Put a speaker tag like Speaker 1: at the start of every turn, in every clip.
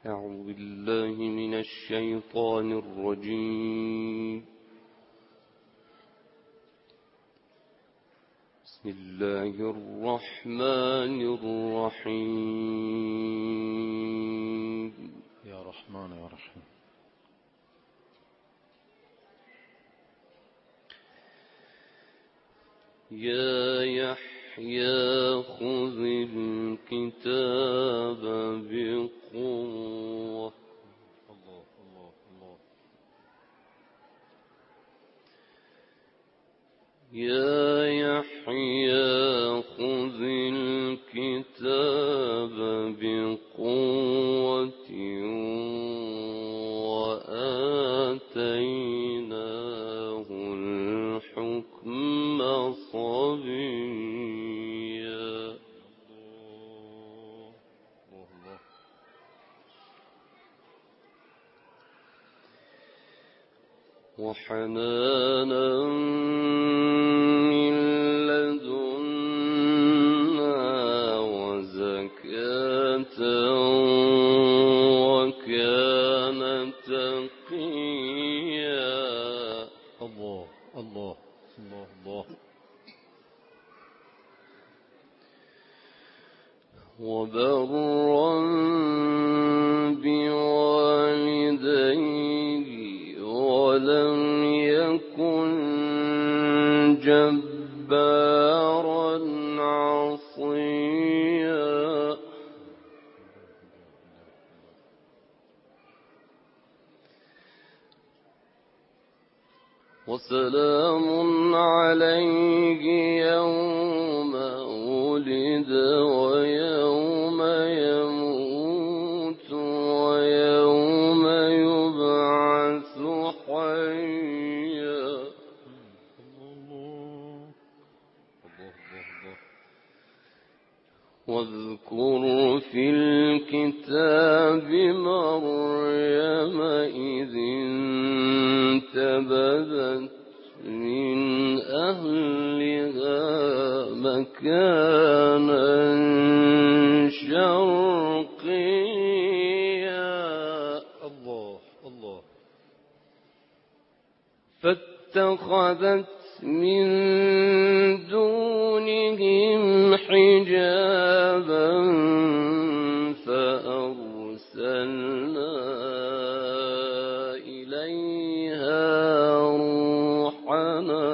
Speaker 1: أعوذ بالله من الشيطان الرجيم. بسم الله الرحمن الرحيم.
Speaker 2: يا رحمن يا رحيم.
Speaker 1: يا يحيى خذ الكتاب بقوة.
Speaker 2: الله الله الله.
Speaker 1: يا يحيى خذ الكتاب بقوة وآتيناه الحكم صبيا. وحنانا من لدنا وزكاة وكان تقيا.
Speaker 2: الله الله الله الله.
Speaker 1: وبرا بوالديه ولم يكن جبارا عصيا. وسلام عليه يوم ولد ويوم يموت ويوم يبعث حيا. واذكر في الكتاب مريم إذ انتبذت من أهلها مكانا شرقيا.
Speaker 2: الله الله.
Speaker 1: فاتخذت من دونهم حجابا فأرسلنا إليها روحنا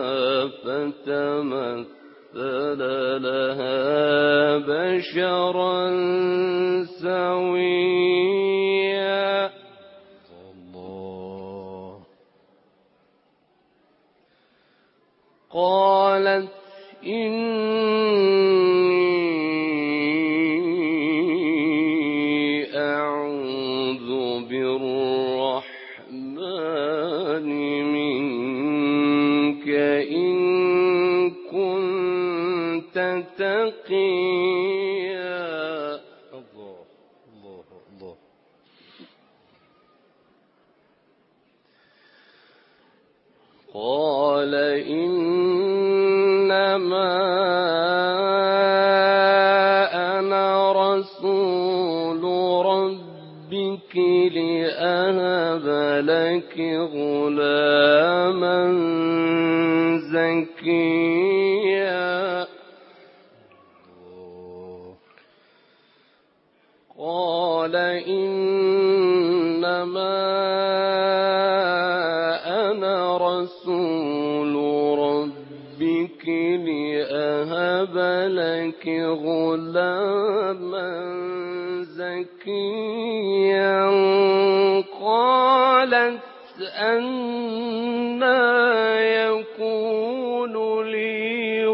Speaker 1: فتمثل لها بشرا سويا.
Speaker 2: الله.
Speaker 1: قالت إني أعوذ بالرحمن منك إن كنت تقيا.
Speaker 2: الله الله الله.
Speaker 1: قال إنما أنا رسول ربك لأهب لك غلاما زكيا. قال إنما أنا رسول ربك لأهب لك غلاما زكيا. قالت أنى يكون لي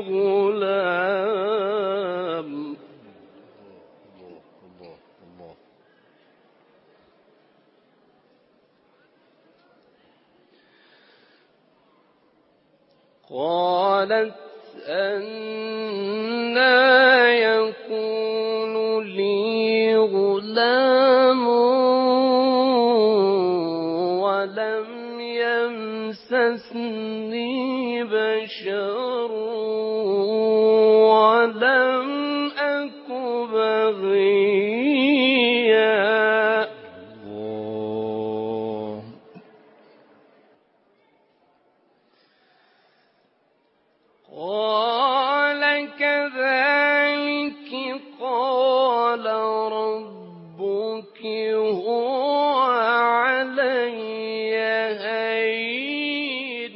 Speaker 1: غلام. قالت أنى يكون لي غلام ولم يمسسني بشر ولم أك بغيا. هو علي هين.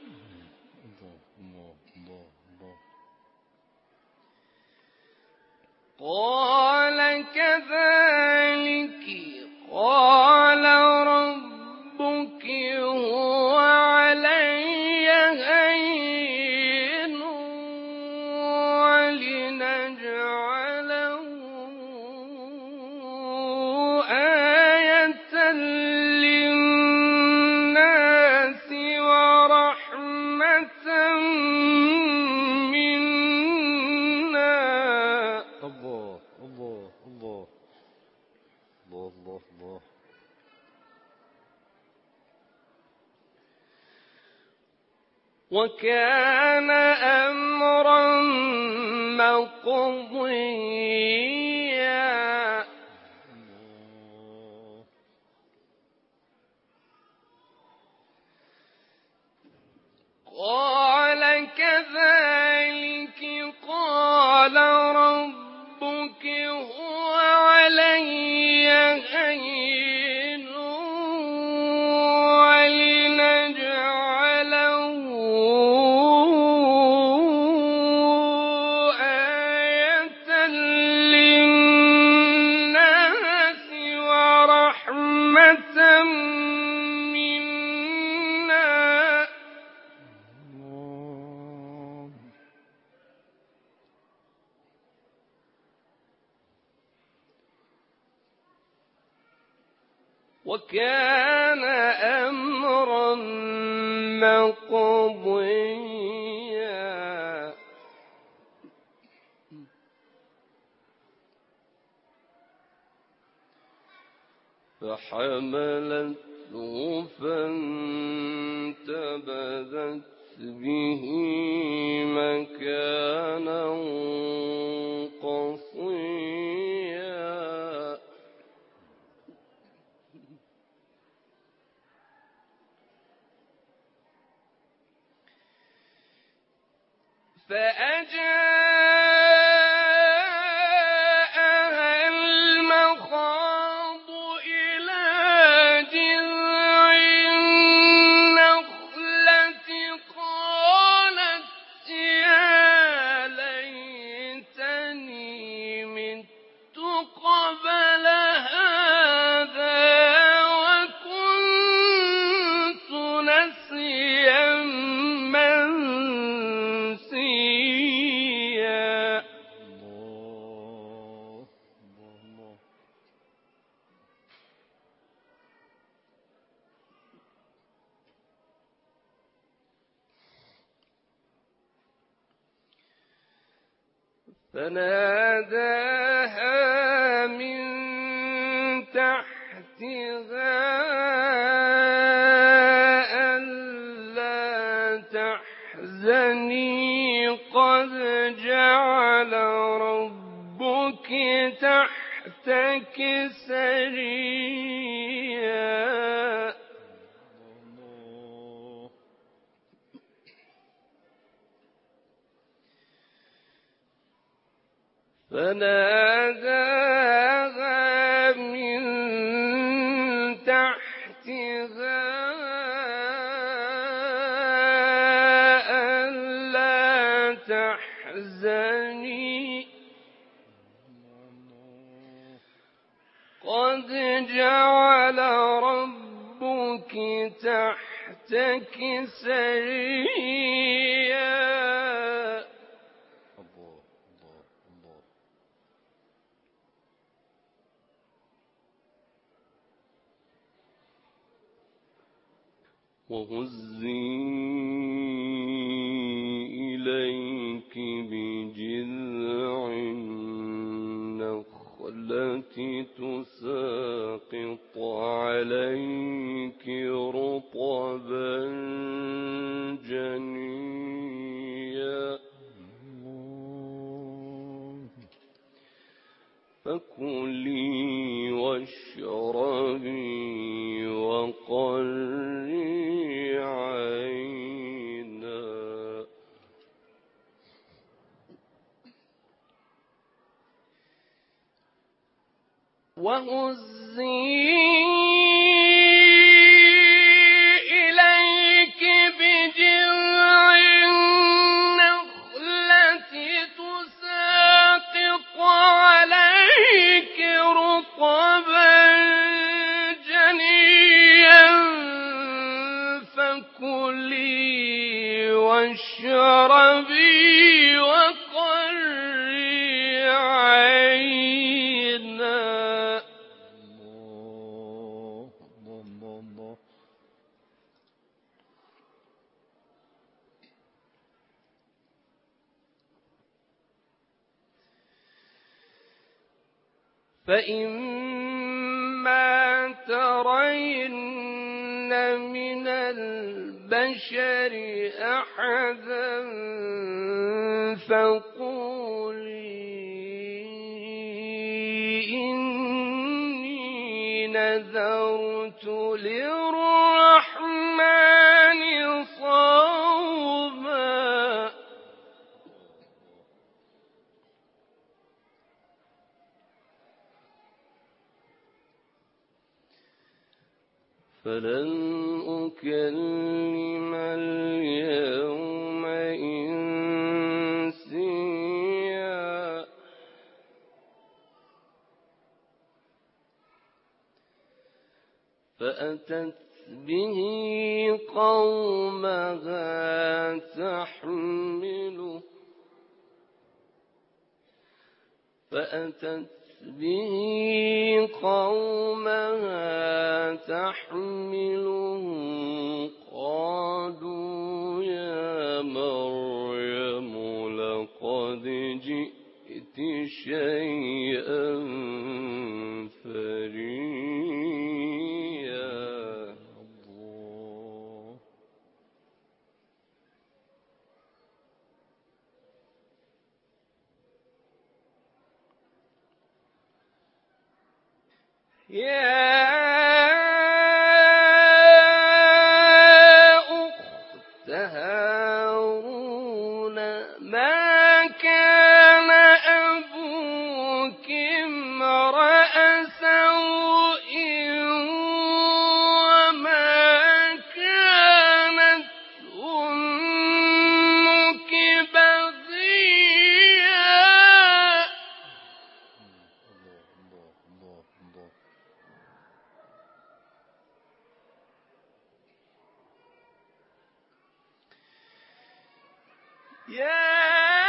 Speaker 1: قال كذلك قال ربك هو علي هين ولنجعله آية للناس ورحمة منا.
Speaker 2: الله الله الله الله الله الله.
Speaker 1: وكان أمرا مقضيا. قال كذلك قال ربك هو علي هين ولنجعله آية للناس ورحمة منا. وكان أمرا مقضيا. فحملته فانتبذت به مكانا قصيا. فأجاءها المخاض إلى جذع النخلة قالت يا ليتني مت قبل هذا وكنت نسيا منسيا. فناداها من تحتها ألا تحزني قد جعل ربك تحتك سريا. فناداها من تحتها ألا تحزني قد جعل ربك تحتك سريا. وهزي إليك بجذع النخلة تساقط عليك رطبا جنيا. فكلي واشربي وقري عينا. وهزي إليك بجذع النخلة تساقط عليك رطبا جنيا فكلي واشربي وقري عينا. فإما ترين من البشر أحدا فقولي إني نذرت للرحمن صوما. فلن أكلم اليوم إنسيا. فأتت به قومها تحمله قالوا يا مريم لقد جئت شيئا فريا. يا أخت هارون ما كان أبوك امرأ سوء وما كانت أمك بغيا. يا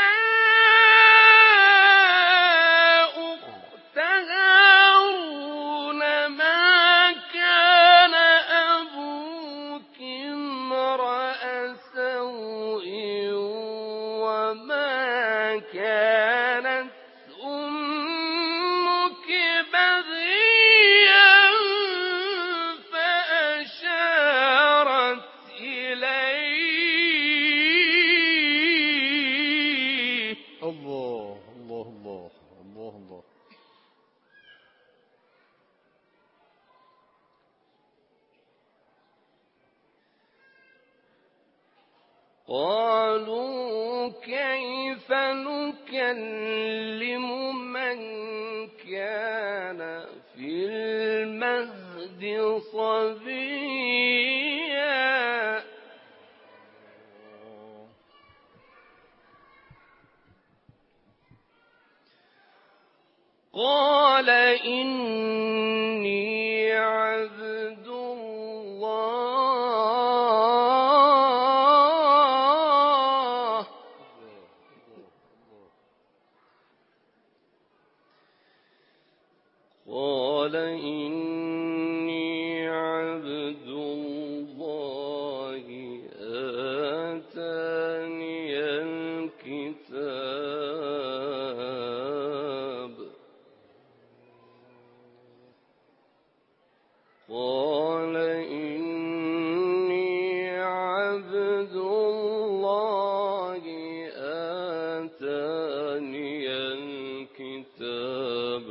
Speaker 1: أخت هارون ما كان أبوك امرأ سوء وما كانت أمك بغيا فأشارت إليه.
Speaker 2: الله الله الله الله الله.
Speaker 1: قالوا كيف نكلم من كان في المهد صبيا. قال إني عبد الله قال إني عبد الله آتاني الكتاب. قال إني عبد الله آتاني الكتاب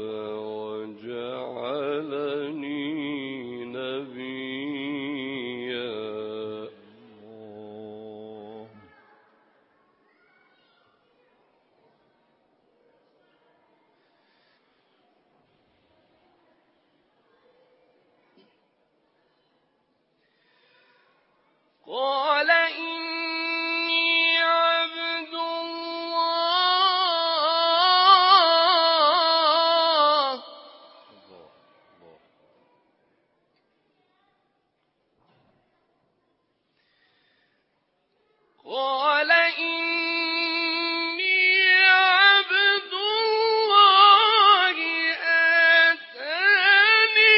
Speaker 1: وجعلني نبيا. قال إني عبد الله قال إني عبد الله آتاني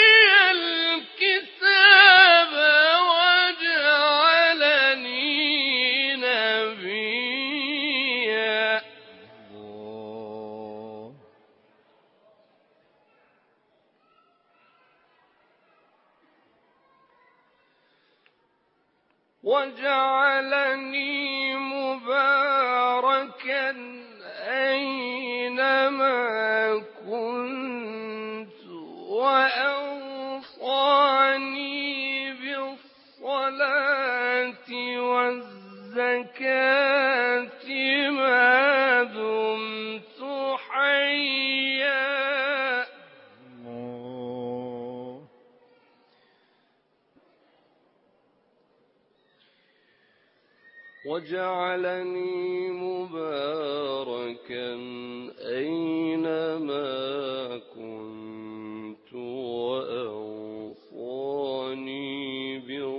Speaker 1: الكتاب وجعلني نبيا وجعلني مباركا أينما كنت وأوصاني بالصلاة والزكاة ما دمت حيا وجعلني مباركا أينما كنت وأوصاني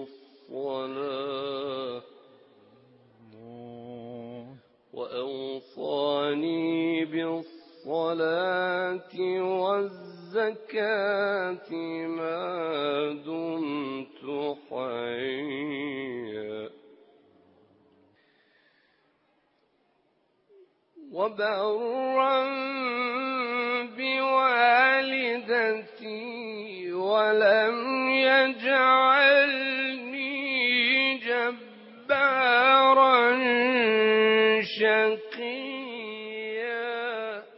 Speaker 1: بالصلاة والزكاة ما دمت حيا وبرا بوالدتي ولم يجعلني جبارا شقيا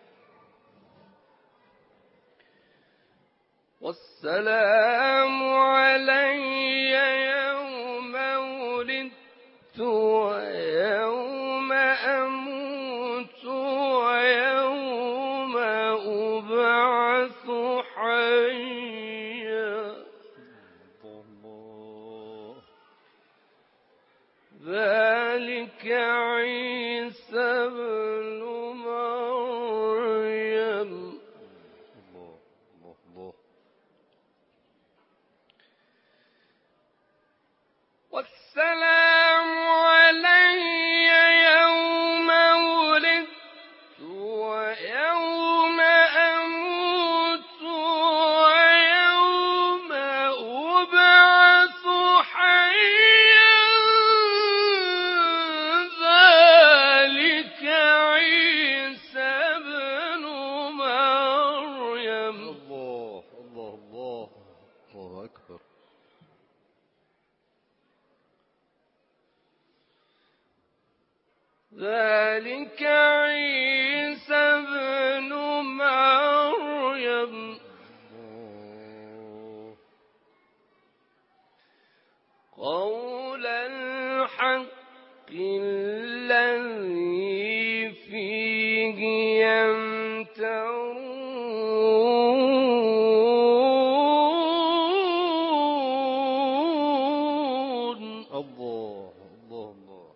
Speaker 1: والسلام علي يوم ولدت ويوم أموت ويوم أبعث حيا ذلك عيسى بن مريم والسلام علي يوم ولدت ويوم أموت ويوم أبعث حيا ذلك عيسى بن مريم
Speaker 2: الله الله الله الله أكبر
Speaker 1: ذلك عيسى بن مريم قول الحق الذي فيه يمترون
Speaker 2: الله الله الله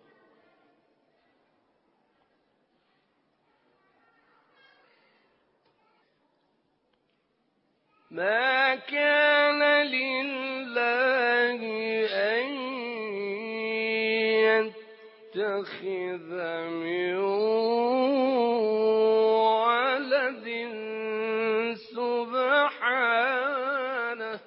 Speaker 1: ما كان لله أن يتخذ من ولد سبحانه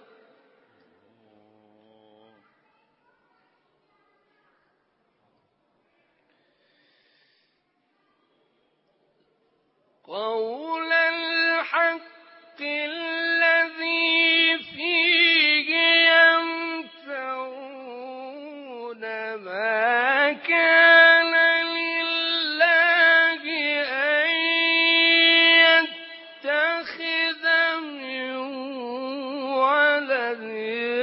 Speaker 1: قول الحق الذي فيه يمترون ما كان لله أن يتخذ من ولد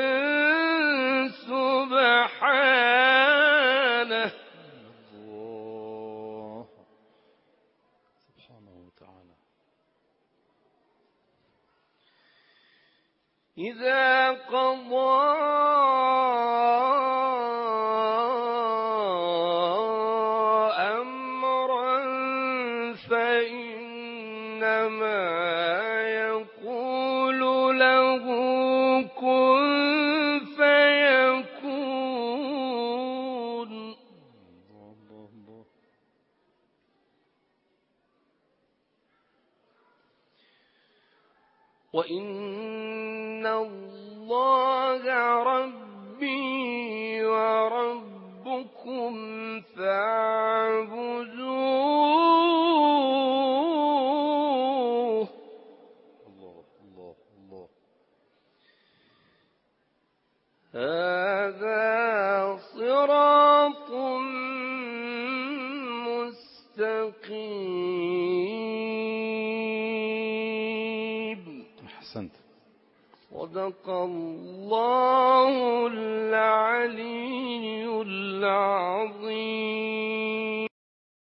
Speaker 1: سبحانه
Speaker 2: الله سبحانه وتعالى
Speaker 1: إذا قضى إن الله ربي وربكم فاعبدوه.
Speaker 2: الله الله الله.
Speaker 1: هذا صراط مستقيم.
Speaker 2: أحسنت.
Speaker 1: صدق الله